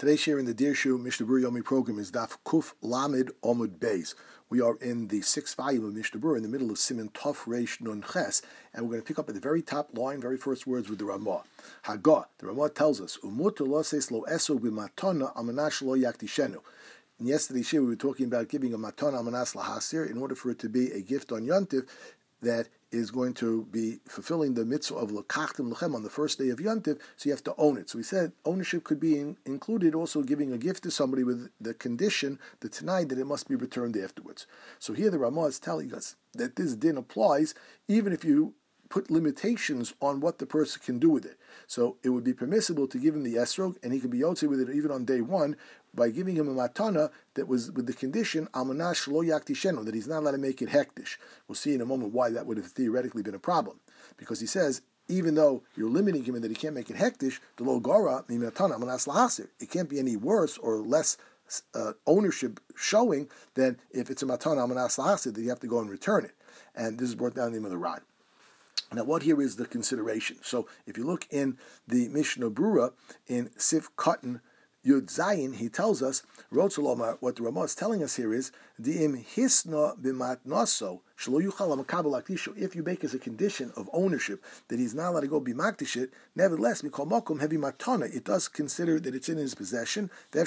Today's share in the Dirshu Mishnah Berurah Yomi program is Daf Kuf Lamed Omud Beis. We are in the sixth volume of Mishnah Berurah in the middle of Siman Tov Reish Nun Ches, and we're going to pick up at the very top line, very first words with the Ramah. Hagah, the Ramah tells us, Umutu lo ses lo eso b'matona amanash lo yaktishenu. In yesterday's share, we were talking about giving a matana amanas lahasir in order for it to be a gift on Yontif that is going to be fulfilling the mitzvah of L'kachtem Lechem on the first day of Yontif, so you have to own it. So we said ownership could be included also giving a gift to somebody with the condition, the Tanai, that it must be returned afterwards. So here the Ramah is telling us that this din applies even if you put limitations on what the person can do with it. So it would be permissible to give him the esrog, and he could be yotze with it even on day one, by giving him a matana that was with the condition almanash lo yaktishenu, that he's not allowed to make it hektish. We'll see in a moment why that would have theoretically been a problem, because he says even though you're limiting him and that he can't make it hektish, the lo gara mi matana almanas lahasir, it can't be any worse or less ownership showing than if it's a matana almanas lahasir that you have to go and return it. And this is brought down in the name of the Ran. Now, what here is the consideration? So, if you look in the Mishnah Berurah in Sif Katan Yud Zayin, he tells us, what the Ramah is telling us here is, Di'im hisna b'matnaso shelo yuchal makabel aktisho. If you make as a condition of ownership that he's not allowed to go be maktish it, nevertheless, mikol makom heavy matana, it does consider that it's in his possession,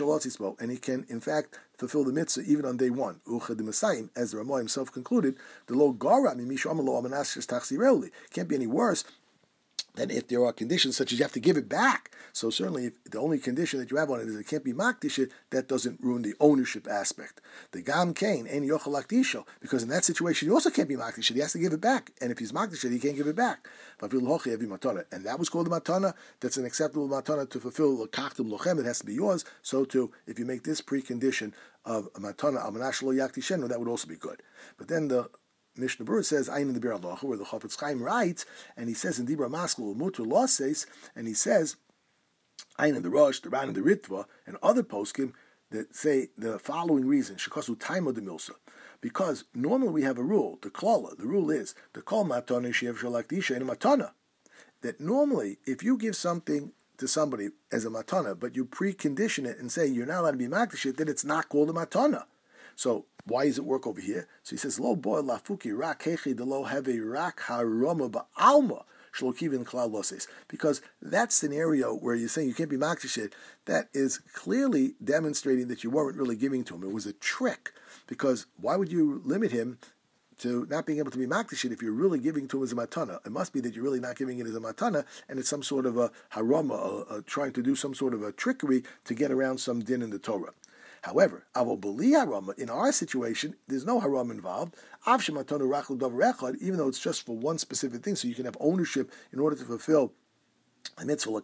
and he can, in fact, fulfill the mitzvah even on day one. As the Ramah himself concluded, the lo gara mimishu amalo amanas tachzireli can't be any worse than if there are conditions such as you have to give it back. So certainly, if the only condition that you have on it is it can't be makdish, that doesn't ruin the ownership aspect. The gam kain en yochel lakdisho, because in that situation he also can't be makdish. He has to give it back, and if he's makdish, he can't give it back. And that was called a matana. That's an acceptable matana to fulfill the kachtem lochem. It has to be yours. So too, if you make this precondition of a matana amanash lo yaktishenu, that would also be good. But then the Mishnah Berurah says, Ayin in the Bir Halacha, where the Chafetz Chaim writes, and he says in Dibra Maskul Mutu Loses, and he says, Ayin in the Rosh, the Ran in the Ritva, and other poskim that say the following reason, Shekasu Taimo de Milsa. Because normally we have a rule, the klala, the rule is, the kol matana shev shalakdisha in a matana, that normally if you give something to somebody as a matana, but you precondition it and say you're not allowed to be makdish it, then it's not called a matana. So why does it work over here? So he says, Lo boy lafuki rak hechi de lo have a rak haroma ba'alma shlokivin klal loses. Because that scenario where you're saying you can't be makdish it, that is clearly demonstrating that you weren't really giving to him. It was a trick. Because why would you limit him to not being able to be makdish it if you're really giving to him as a matana? It must be that you're really not giving it as a matana, and it's some sort of a harama, trying to do some sort of a trickery to get around some din in the Torah. However, in our situation, there's no haram involved. Even though it's just for one specific thing, so you can have ownership in order to fulfill a mitzvah.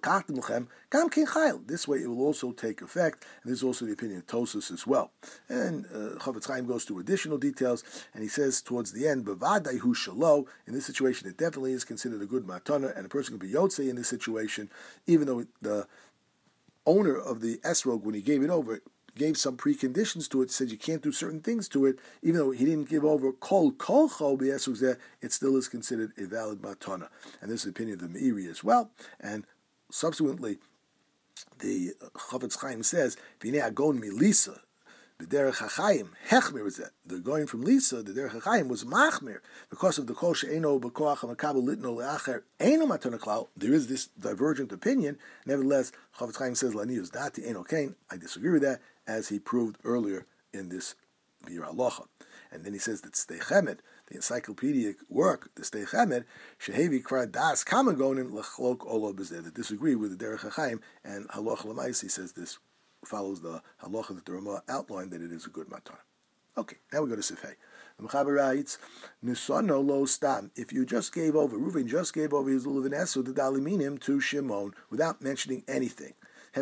This way, it will also take effect, and this is also the opinion of Tosfos as well. And Chafetz Chaim goes through additional details, and he says towards the end, "Bevadai hu shalo." In this situation, it definitely is considered a good matana, and a person can be yotze in this situation, even though the owner of the esrog, when he gave it over, gave some preconditions to it, said you can't do certain things to it, even though he didn't give over kol kolcho b'esrog zeh, it still is considered a valid matana. And this is the opinion of the Meiri as well. And subsequently, the Chafetz Chaim says, "V'nei agon milisa b'derech hachayim hechmir zeh." The going from Lisa, the derech hachayim was machmir because of the kol she'eno b'koach hamakabel litno le'acher eno matana klal. There is this divergent opinion. Nevertheless, Chafetz Chaim says lanius dati eno kain. I disagree with that, as he proved earlier in this Bir Halacha. And then he says that Stei Chemed, the encyclopedic work, the Stei Chemed, Shehevi Kra Das Kamagonin Lechlok Olo Bezeh, that disagree with the Derech HaChaim, and Halacha L'mais, he says this follows the Halacha that the Ramah outlined, that it is a good matana. Okay, now we go to Sifhei. The Mechaber writes, Nisano lo stam. If you just gave over, Reuven just gave over his lulav and esu, the daliminim to Shimon, without mentioning anything.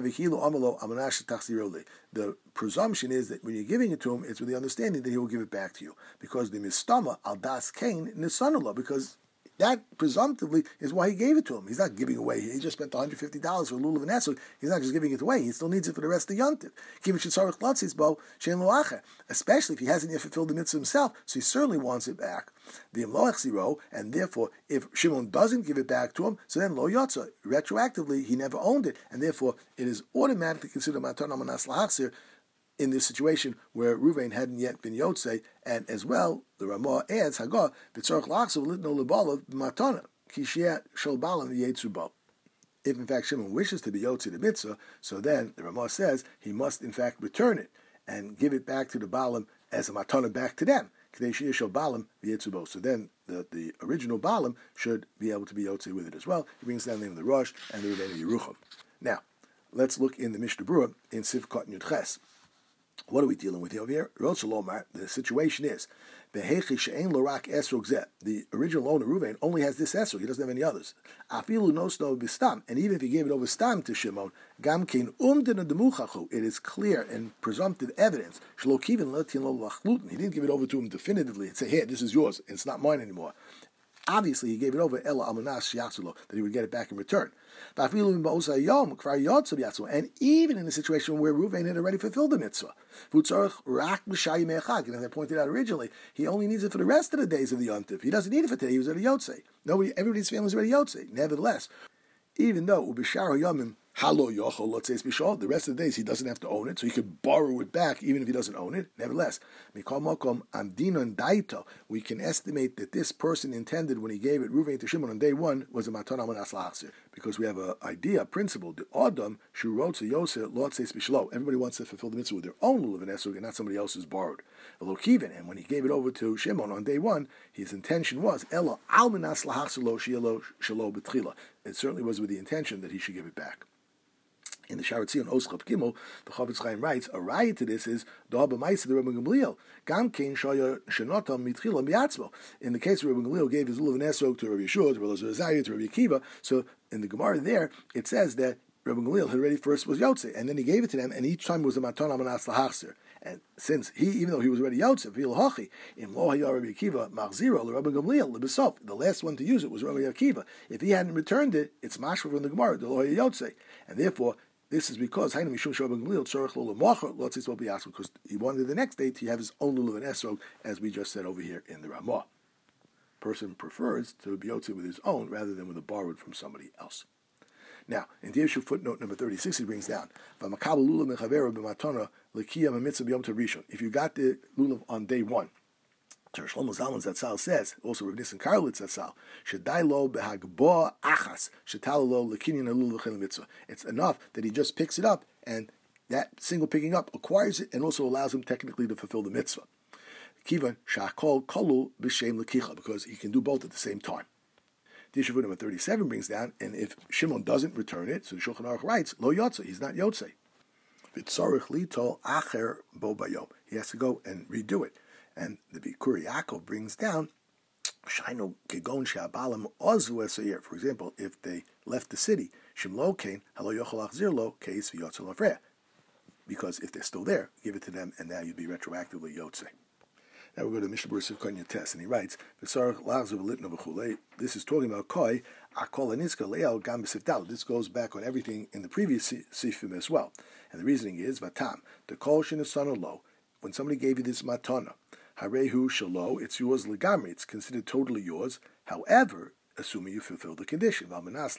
The presumption is that when you're giving it to him, it's with the understanding that he will give it back to you. Because the mistama al das kain nisanullah, because That presumptively is why he gave it to him. He's not giving away. He just spent $150 for lulav and esrog. He's not just giving it away. He still needs it for the rest of the yontif. Especially if he hasn't yet fulfilled the mitzvah himself, so he certainly wants it back. And therefore, if Shimon doesn't give it back to him, so then lo yotza, retroactively, he never owned it, and therefore it is automatically considered matana manas lahachzir in this situation where Ruvain hadn't yet been Yotzei, and as well, the Ramah adds, Hagah, B'tzorach lachzav litno lebalav b'matana, kishiyat shel balam yetzubo. If in fact Shimon wishes to be Yotzei the mitzvah, so then the Ramah says he must in fact return it and give it back to the balam as a matana back to them. K'dei shel balam yetzubo. So then the original balam should be able to be Yotzei with it as well. He brings down the name of the Rosh and the Rebbeinu Yerucham. Now, let's look in the Mishnah Berurah in Sivkot Yud Ches. What are we dealing with over here? The situation is the original owner Ruvain only has this esrog; he doesn't have any others. And even if he gave it over stam to Shimon, it is clear and presumptive evidence. He didn't give it over to him definitively and say, "Here, this is yours. It's not mine anymore." Obviously, he gave it over that he would get it back in return. And even in the situation where Ruvain had already fulfilled the mitzvah, and as I pointed out originally, he only needs it for the rest of the days of the yontif. He doesn't need it for today. He was already Yotzei. Everybody's family is already Yotzei. Nevertheless, even though Ubishar Yomim Halo Yochol, let's say it's Bishol, the rest of the days he doesn't have to own it, so he could borrow it back even if he doesn't own it. Nevertheless, Mikol Mokom Amdinon Daito, we can estimate that this person intended when he gave it Ruvain to Shimon on day one was a Matana Manas Lahachzir. Because we have an idea, a principle, the Adam, Shurotza Yoseh, Lot says Bishlo. Everybody wants to fulfill the mitzvah with their own lulav and esrog and not somebody else's borrowed. And when he gave it over to Shimon on day one, his intention was, Elo Al Manas Lahachzir Lo Shielo Shalo B'tchila. It certainly was with the intention that he should give it back. In the Sharat Zion Oschav Gimel, the Chavetz Chaim writes, a riot to this is Da'aba Ma'isa the Rebbe Gamliel. Gam Kein Shaya Shenotam Mitchila Miatzmo. In the case where Rebbe Gamliel gave his lulav and esrog to Rabbi Yeshua, to Rabbi Elazar, to Rabbi Akiva, so in the Gemara there, it says that Rebbe Gamliel had already first was Yotzei, and then he gave it to them, and each time was a Matan Amanas Lahachzir. And since even though he was already Yotzei, V'il Hachi, in Lo Hayah Rabbi Akiva, Machziro, Rebbe Gamliel, Lebesof, the last one to use it was Rabbi Akiva. If he hadn't returned it, it's Mashma from the Gemara, the Lo Hayah Yotzei. And therefore, this is because because he wanted the next day to have his own lulav and esrog, as we just said over here in the Ramah. Person prefers to be yotzei with his own rather than with a borrowed from somebody else. Now, in the issue footnote number 36, he brings down, if you got the lulav on day one, Shlomo Zalman Zatzal says, also Rav Nissen Karlitz Zatzal, Shedai lo behagbo achas, shetalo lo lekinyan elul v'chen mitzvah. It's enough that he just picks it up, and that single picking up acquires it, and also allows him technically to fulfill the mitzvah. Kivan shakol kolul b'shem lekicha, because he can do both at the same time. The issue number 37 brings down, and if Shimon doesn't return it, so the Shulchan Aruch writes, lo yotzei, he's not yotzei. V'tzorich lito acher bo bayom. He has to go and redo it. And the Bikur Yaakov brings down, Shaino Kegon Shabalam Ozu Esayir. For example, if they left the city, Shimlo Kain, Halo Yochel Achzir Lo, Keis V'Yotzel Afreya. Because if they're still there, give it to them, and now you'd be retroactively Yotzei. Now we go to Mishnah Berurah Sivkot Test, and he writes, this is talking about Koi, Akol Aniska Leal Gam B'Sifdal. This goes back on everything in the previous Sifim as well. And the reasoning is, Vatam, the Kol Shinasana Lo, when somebody gave you this matana, Harehu Shalo, it's yours legamri, it's considered totally yours. However, assuming you fulfill the condition, that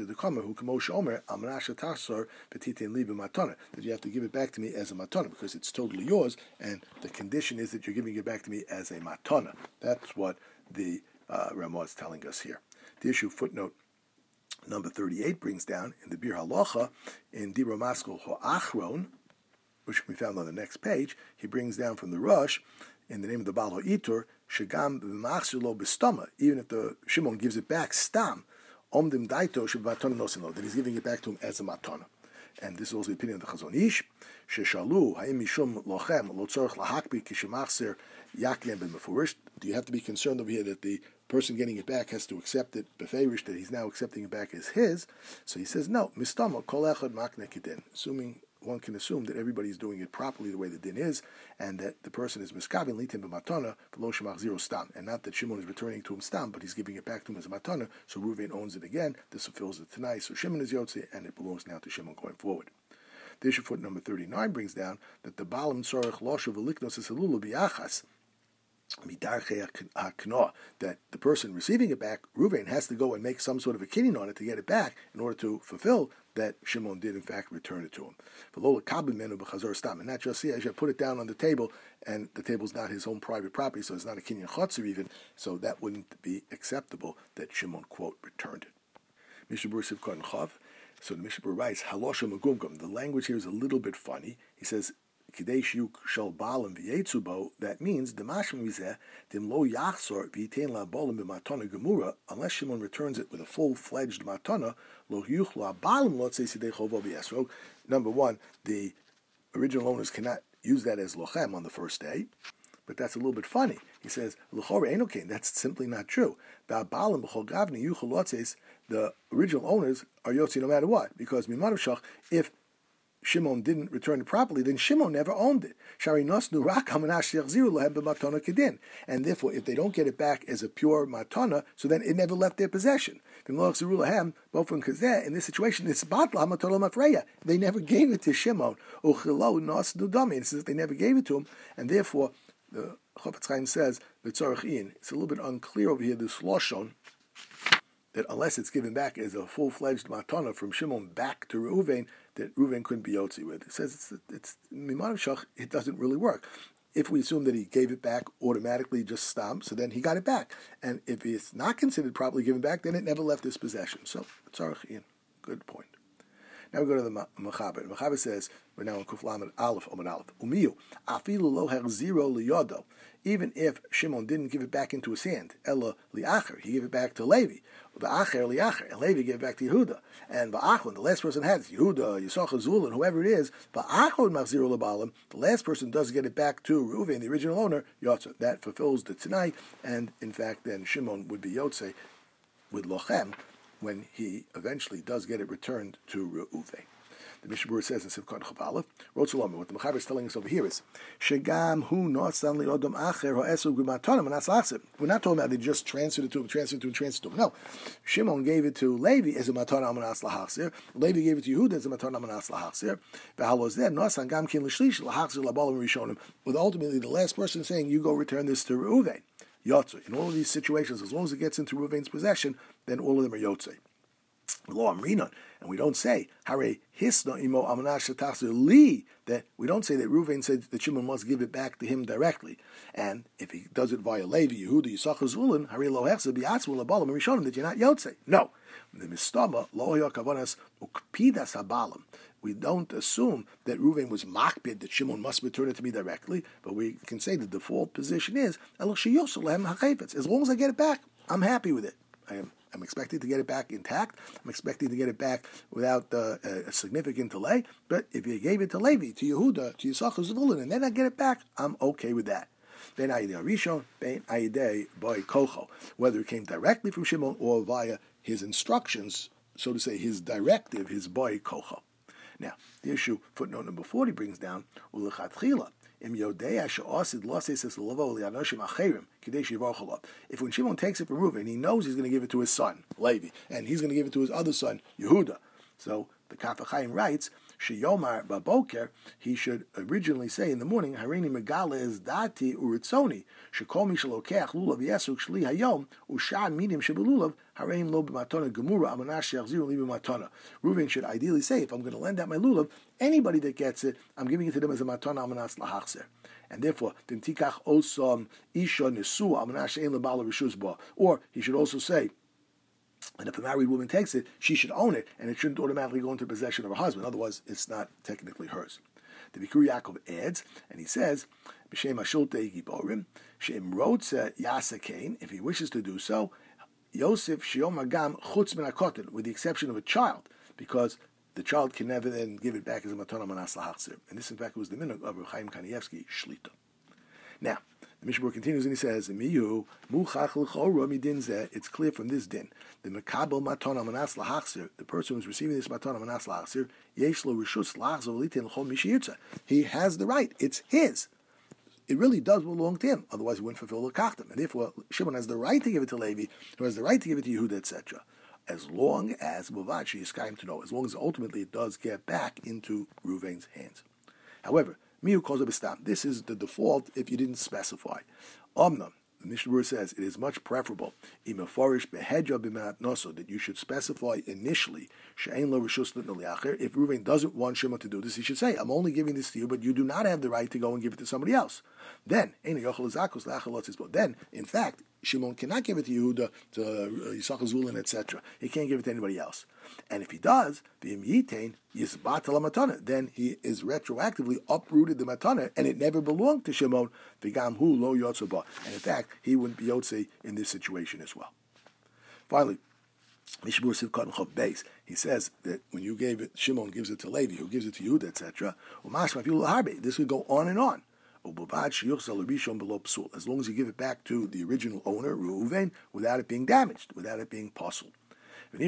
you have to give it back to me as a matana, because it's totally yours, and the condition is that you're giving it back to me as a matana. That's what the Ramah is telling us here. The issue footnote number 38 brings down in the Bir Halacha, in Dibra Maskul Ho'achron, which can be found on the next page, he brings down from the Rosh, in the name of the Baal HaItur, Shegam b'machzulo b'stama, even if the Shimon gives it back stam, omdim daito sheb'matana nosino, that he's giving it back to him as a matana. And this is also the opinion of the Chazon Ish, Sheshalu, ha'im mishum lochem, lo tzorich lahakbi kishemachzer yaknem b'mefurish. Do you have to be concerned over here that the person getting it back has to accept it beferish, that he's now accepting it back as his? So he says, no, mistama kol echad makne kidin, assuming one can assume that everybody's doing it properly the way the din is, and that the person is miskavin litim b'matana v'lo shemach zero stam, and not that Shimon is returning to him stam, but he's giving it back to him as a matana. So Reuven owns it again. This fulfills the tanai. So Shimon is yotze, and it belongs now to Shimon going forward. The issue foot number 39 brings down that the balam tzorech loshu v'liknos es halulu biachas. That the person receiving it back, Reuven, has to go and make some sort of a kinyan on it to get it back in order to fulfill that Shimon did in fact return it to him. And not just as you put it down on the table, and the table's not his own private property, so it's not a kinyan chotzer even, so that wouldn't be acceptable that Shimon, quote, returned it. Mishnah Berurah Sivkot Chav. So the Mishnah Berurah writes, Halosha Megumgum. The language here is a little bit funny. He says, Kidesh yuk shel balam v'yetzubo. That means the mashma mizeh dim lo yachzor v'yitein la balam b'matana gemura. Unless Shimon returns it with a full-fledged matana, lo yuchlo balam lo tzei sidei chovo b'yesrog. Number one, the original owners cannot use that as lochem on the first day. But that's a little bit funny. He says, L'chore enokein. That's simply not true. The original owners are yotzi no matter what, because if Shimon didn't return it properly, then Shimon never owned it. And therefore, if they don't get it back as a pure matana, so then it never left their possession. In this situation, it's batla matana mafreya. They never gave it to Shimon. It says they never gave it to him, and therefore the Chofetz Chaim says it's a little bit unclear over here, this loshon, that unless it's given back as a full-fledged matana from Shimon back to Reuven, that Reuven couldn't be yotzi with. It says it doesn't really work. If we assume that he gave it back automatically, just stam, so then he got it back. And if it's not considered properly given back, then it never left his possession. So, tzarech. Good point. Now we go to the Mechaber. The Mechaber says, we're now in Kuf Lamed Aleph, Omid Aleph. Umiyu, afilu lo hechziro liyodo. Even if Shimon didn't give it back into his hand, Ella liacher, he gave it back to Levi. Va'acher liacher, and Levi gave it back to Yehuda. And Va'achon, the last person had it, Yehuda, Yisachar, Zulun, whoever it is, Va'achon machziro lebalim, the last person does get it back to Reuven, the original owner, Yotze. That fulfills the Tanai, and in fact then Shimon would be Yotze with Lochem, when he eventually does get it returned to Reuven. The Mishnah Berurah says in Sivkot Chav Aleph, what the Mechaber is telling us over here is, Shegam hu notzan liodom acher ha'esu g'matana manas lachzir. We're not talking about they just transferred it to him. No. Shimon gave it to Levi as a matana manas lachzir. Levi gave it to Yehuda as a matana manas lachzir. V'halos then notzan gam kin l'shlish lachzir labalim rishonim. With ultimately the last person saying, you go return this to Reuven. Yotze. In all of these situations, as long as it gets into Reuven's possession, then all of them are Yotze. Lo amrinon, and we don't say Hare Hisna imo amanash li, that we don't say that Reuven said that Shimon must give it back to him directly, and if he does it via Levi, Yehuda, Yisachar, Zulun, Hare lo hechza biatzvu labalim rishonim, that you're not Yotze. No, the mistama lo yakavanas ukpidas habalim. We don't assume that Reuven was makbid, that Shimon must return it to me directly, but we can say the default position is as long as I get it back, I'm happy with it. I'm expecting to get it back intact. I'm expecting to get it back without a significant delay. But if you gave it to Levi, to Yehuda, to Yisachar, Zevulun, and then I get it back, I'm okay with that. Ben Ayidei Rishon, Ben Ayidei Boy Kocho. Whether it came directly from Shimon or via his instructions, so to say, his directive, his Boy Kocho. Now, the issue, footnote number 40 brings down, Ulechatchila. If when Shimon takes it from Reuven, he knows he's going to give it to his son, Levi, and he's going to give it to his other son, Yehuda. So the Kaf HaChaim writes, Sheyomar Baboker, he should originally say in the morning, Harini Megala is Dati Uritzoni, Shekomi Shalokech Lulav Yesuk Shli Hayom, Ushan Midim Shebelulav, Hareim Lo B'matona Gemura Amanash Yachzir Li B'matona. Reuven should ideally say, if I'm going to lend out my lulav, anybody that gets it, I'm giving it to them as a matana amanas lahachzer. And therefore, Dim Tikach Osam Isha Nesu Amanash Ein Lebala Rishuzba. Or he should also say, and if a married woman takes it, she should own it, and it shouldn't automatically go into possession of her husband. Otherwise, it's not technically hers. The Bikur Yaakov adds, and he says, B'Shem Hashulte Giborim, Shem Rotze Yasakein, if he wishes to do so, Yosef Shiom Agam Chutz Min HaKoten, with the exception of a child, because the child can never then give it back as a matana manas lahachzir. And this, in fact, was the minhag of Reb Chaim Kanievsky Shlita. Now, the Mishnah continues and he says, "Miyu muchach l'chora midin zeh." It's clear from this din. The mekabel matana manas lahachzir, the person who's receiving this matana manas lahachzir, yesh lo rishus lahachzir v'litin l'chol mishiyirtza. He has the right. It's his. It really does belong to him. Otherwise, he wouldn't fulfill the kachtim. And therefore, Shimon has the right to give it to Levi, who has the right to give it to Yehuda, etc. As long as Muvachi is kaim to know, as long as ultimately it does get back into Ruvain's hands. However, Miu calls it Bistam. This is the default if you didn't specify. Omnam, the Mishnah Berurah says, it is much preferable that you should specify initially if Reuven doesn't want Shimon to do this, he should say, I'm only giving this to you, but you do not have the right to go and give it to somebody else. Then, in fact, Shimon cannot give it to Yehuda, to Yisachar Zulin, etc. He can't give it to anybody else. And if he does, then he is retroactively uprooted the matana, and it never belonged to Shimon. And in fact, he wouldn't be yotze in this situation as well. Finally, Mishnah Berurah Sivkot Chav Beis, he says that when you gave it, Shimon gives it to Levi, who gives it to Yehuda, etc. This would go on and on. As long as you give it back to the original owner, Reuven, without it being damaged, without it being puzzled. If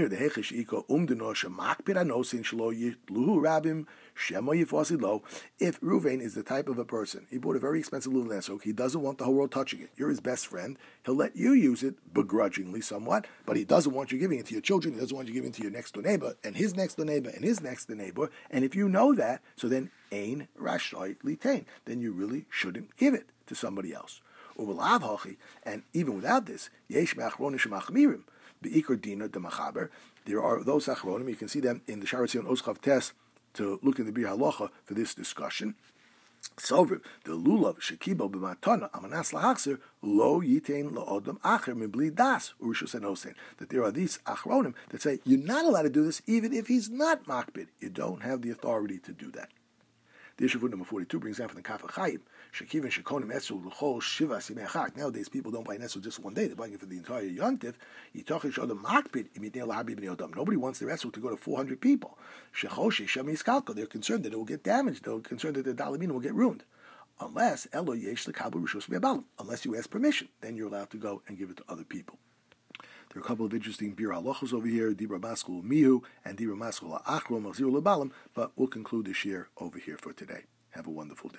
Reuven is the type of a person, he bought a very expensive little nesok, he doesn't want the whole world touching it. You're his best friend. He'll let you use it begrudgingly somewhat, but he doesn't want you giving it to your children. He doesn't want you giving it to your next door neighbor, and his next door neighbor, and his next door neighbor. And if you know that, so then ein rashoy litain, then you really shouldn't give it to somebody else. And even without this, yesh me'achronish machmirim. Be'ikar dina de machaber. There are those achronim. You can see them in the Shaar Tzion Oschav Tes to look in the Bir Halacha for this discussion. So the lulav shekibo b'matana amanas lahachzer lo yitain laodam acher mibli das urishus enosen. That there are these achronim that say you're not allowed to do this even if he's not makbid. You don't have the authority to do that. The issue of number 42 brings down from the Kaf HaChaim. Shekiv and Shekonim Etzel L'chol Shivas Yimei Chag. Nowadays, people don't buy an Etzel just one day. They're buying it for the entire Yontif. Yitochish Odom Makbid Imitnei L'Habi B'nei Odom. Nobody wants their Etzel to go to 400 people. Shechoshi Shemi Iskalko. They're concerned that it will get damaged. They're concerned that the Dalamina will get ruined. Unless Elo Yesh L'Kabu Rishus Me'abalim. Unless you ask permission, then you're allowed to go and give it to other people. There are a couple of interesting Bir Halachos over here, Dibra Maskul Mihu and Dibra Maskul Achro Machzir L'Balim, but we'll conclude this year over here for today. Have a wonderful day.